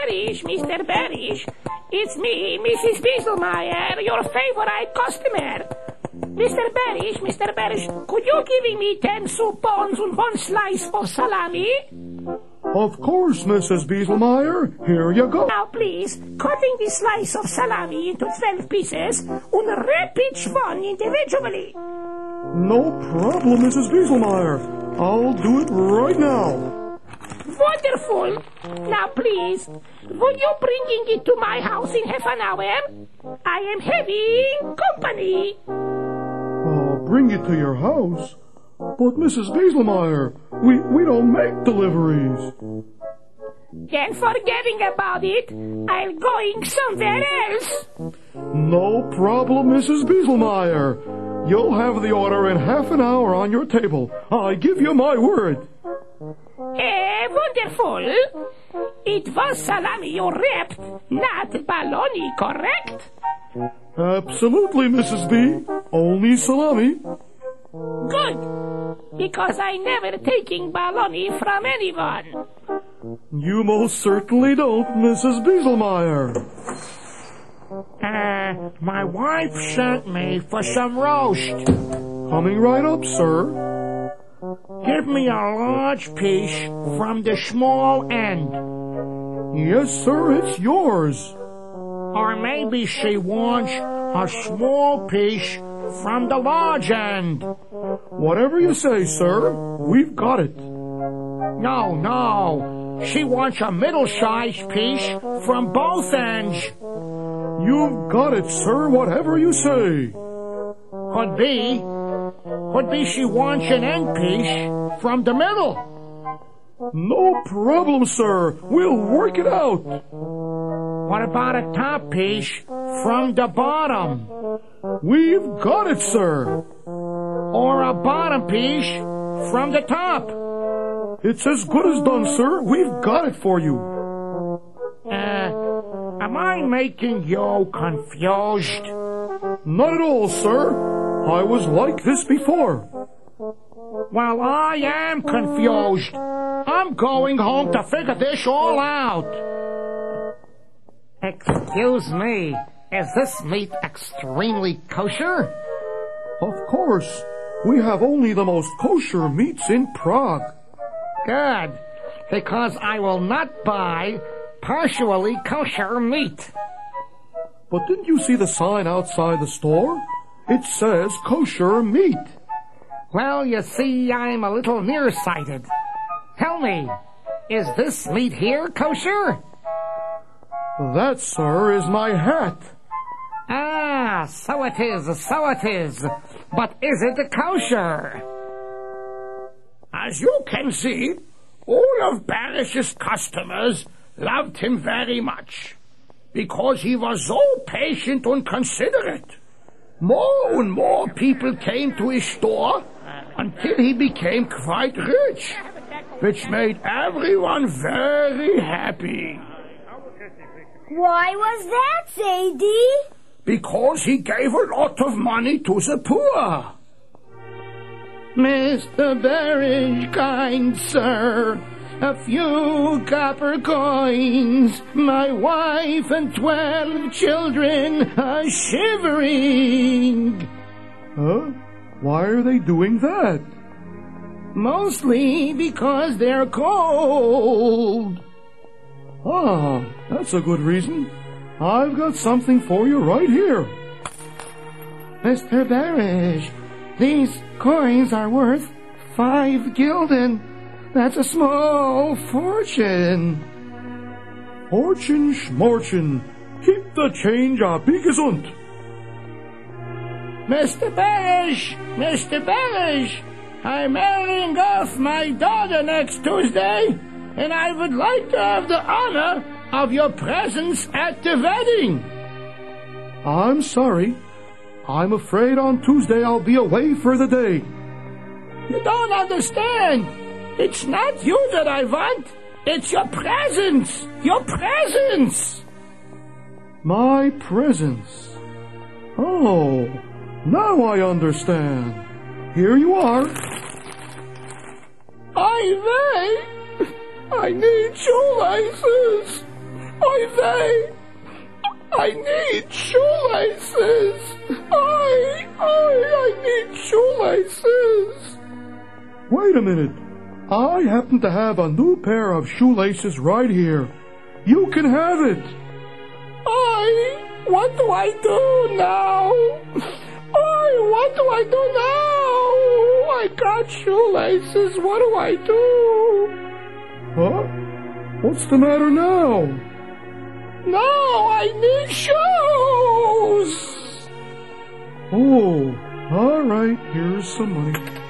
Barish, Mr. Barish. It's me, Mrs. Beaselmeyer, your favorite customer. Mr. Barish, could you give me 10 soup bones and 1 slice of salami? Of course, Mrs. Beaselmeyer. Here you go. Now, please, cutting the slice of salami into 12 pieces and wrap each one individually. No problem, Mrs. Beaselmeyer. I'll do it right now. Wonderful. Now, please, would you bringing it to my house in half an hour? I am having company. Bring it to your house? But, Mrs. Beaselmeyer, we don't make deliveries. Then forgetting about it, I'm going somewhere else. No problem, Mrs. Beaselmeyer. You'll have the order in half an hour on your table. I give you my word. Wonderful. It was salami you wrapped, not baloney, correct? Absolutely, Mrs. B. Only salami. Good, because I never taking baloney from anyone. You most certainly don't, Mrs. Beaselmeyer. My wife sent me for some roast. Coming right up, sir. Give me a large piece from the small end. Yes, sir, it's yours. Or maybe she wants a small piece from the large end. Whatever you say, sir. We've got it. No. She wants a middle-sized piece from both ends. You've got it, sir. Whatever you say. Could be she wants an end piece from the middle. No problem, sir. We'll work it out. What about a top piece from the bottom? We've got it, sir. Or a bottom piece from the top? It's as good as done, sir. We've got it for you. Am I making you confused? Not at all, sir. I was like this before. Well, I am confused. I'm going home to figure this all out. Excuse me, is this meat extremely kosher? Of course. We have only the most kosher meats in Prague. Good, because I will not buy partially kosher meat. But didn't you see the sign outside the store? It says kosher meat. Well, you see, I'm a little nearsighted. Tell me, is this meat here kosher? That, sir, is my hat. Ah, so it is. But is it kosher? As you can see, all of Barish's customers loved him very much, because he was so patient and considerate. More and more people came to his store until he became quite rich, which made everyone very happy. Why was that, Sadie? Because he gave a lot of money to the poor. Mr. Barish, kind sir, a few copper coins. My wife and 12 children are shivering. Huh? Why are they doing that? Mostly because they're cold. Ah, that's a good reason. I've got something for you right here. Mr. Barish, these coins are worth 5 gulden. That's a small fortune. Fortune schmorchen. Keep the change, be gesund. Mr. Barish, I'm marrying off my daughter next Tuesday, and I would like to have the honor of your presence at the wedding. I'm sorry. I'm afraid on Tuesday I'll be away for the day. You don't understand. It's not you that I want. It's your presence. Your presence. My presence. Oh, now I understand. Here you are. I need shoelaces. I say, I need shoelaces. I need shoelaces. Wait a minute. I happen to have a new pair of shoelaces right here. You can have it. What do I do now? What do I do now? I got shoelaces. What do I do? Huh? What's the matter now? No, I need shoes. Oh, all right. Here's some money.